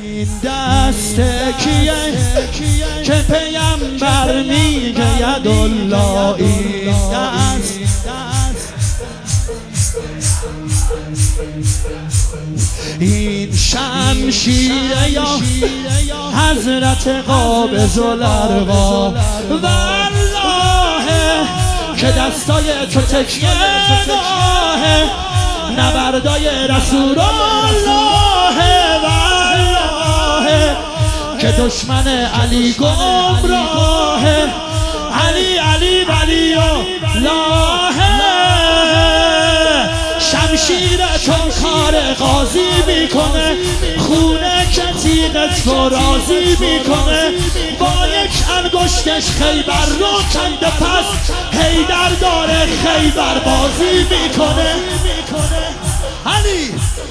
این دست کیه که پیامبر میگه یدالله؟ این دست این شمشیره یا حضرت قابض الارواح؟ والله که دستای تو تکیه گاهه نبردای رسول الله. والله که دشمن علی گمراهه، علی علی ولی الله. شمشیر چون کار غازی میکنه، خونه که تیغت رو راضی میکنه. با یک انگشتش خیبر رو کنده، پس حیدر داره خیبر بازی میکنه. علی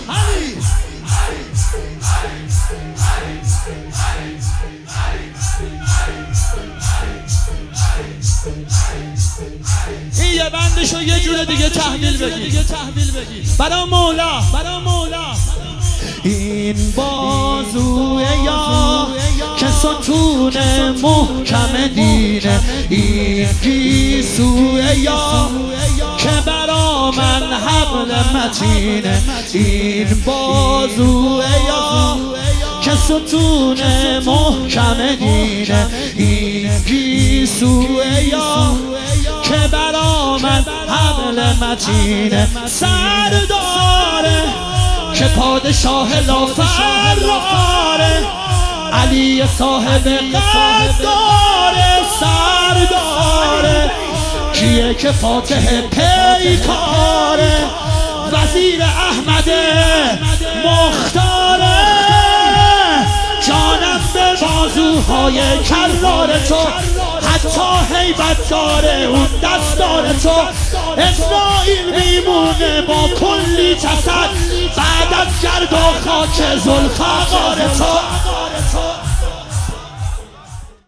این یه بندشو یه جور دیگه تحویل بگی برا مولا. این بازوه یا که ستون محکم دینه، این گیسوه یا که برا من حبل متینه. این بازوه یا که ستون محکم دینه، این گیسوه یا که برا من حبل متینه. سرداره که پادشاه لافراره، علی صاحب قداره. سرداره کیه که فاتح پیکاره، وزیر احمد مختاره. جانم به بازوهای کرار تو، حتی هیبت داره اون دستار تو. اسرائیل میمونه با کلی جسد بعد از گرد و خاک ذوالفقار تو.